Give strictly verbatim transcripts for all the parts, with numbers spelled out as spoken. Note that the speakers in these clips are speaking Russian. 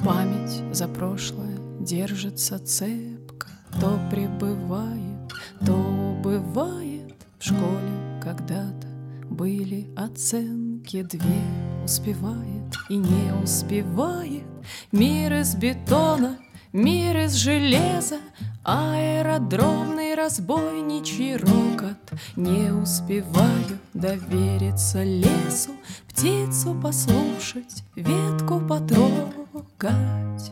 Память за прошлое держится цепко, то прибывает, то убывает. В школе когда-то были оценки две, успевает и не успевает. Мир из бетона, мир из железа, аэродромный разбойничий рокот. Не успеваю довериться лесу, птицу послушать, ветку потрогать.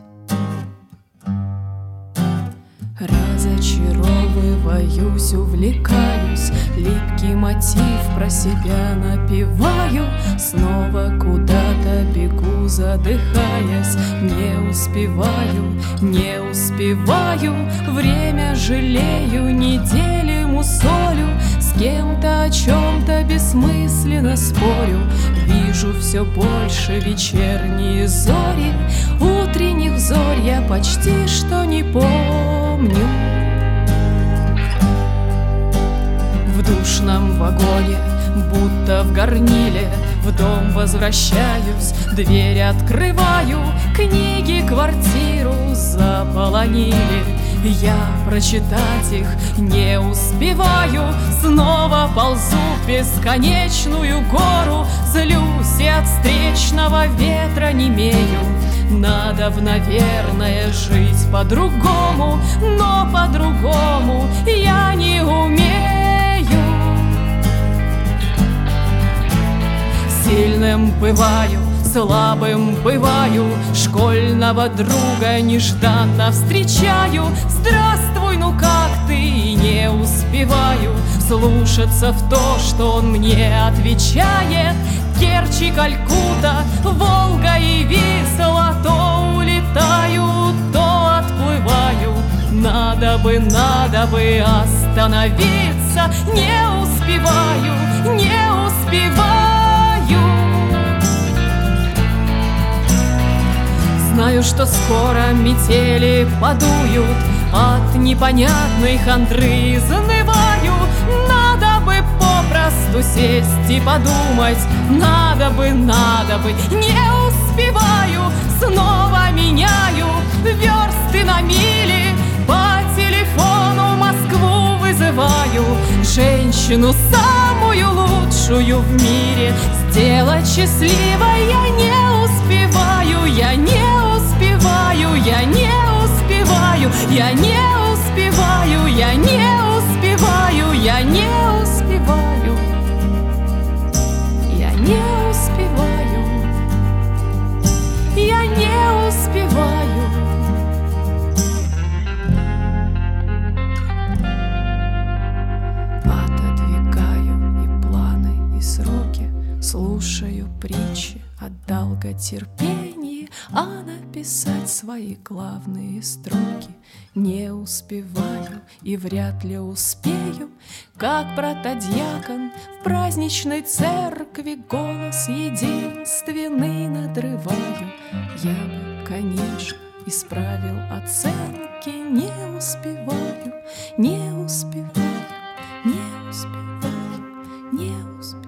Разочаровываюсь, увлекаюсь, липкий мотив про себя напеваю. Снова куда-то бегу, задыхаясь, не успеваю, не успеваю. Время жалею, недели мусолю, с кем-то о чем-то бессмысленно спорю. Вижу все больше вечерние зори, утренних зорь я почти что не помню. В душном вагоне, будто в горниле, в дом возвращаюсь, дверь открываю, книги квартиру заполонили. Я прочитать их не успеваю, снова ползу в бесконечную гору, злюсь и от встречного ветра немею. Надо б, наверное, жить по-другому, но по-другому я не умею. Сильным бываю, слабым бываю, школьного друга нежданно встречаю. Здравствуй, ну как ты? И не успеваю слушаться в то, что он мне отвечает. Керчь и Калькутта, Волга и Висла, то улетаю, то отплываю. Надо бы, надо бы остановиться, не успеваю, не успеваю. Знаю, что скоро метели подуют, от непонятной хандры занываю. Надо бы попросту сесть и подумать, надо бы, надо бы, не успеваю. Снова меняю версты на мили, по телефону Москву вызываю. Женщину самую лучшую в мире сделать счастливой я не успеваю, я не успеваю, я не успеваю, я не успеваю, я не успеваю, я не успеваю, я не успеваю, я не успеваю. Отодвигаю и планы, и сроки, слушаю притчи о долготерпении, а написать свои главные строки не успеваю и вряд ли успею. Как протодьякон в праздничной церкви голос единственный надрываю. Я бы, конечно, исправил оценки, не успеваю, не успеваю, не успеваю, не успеваю.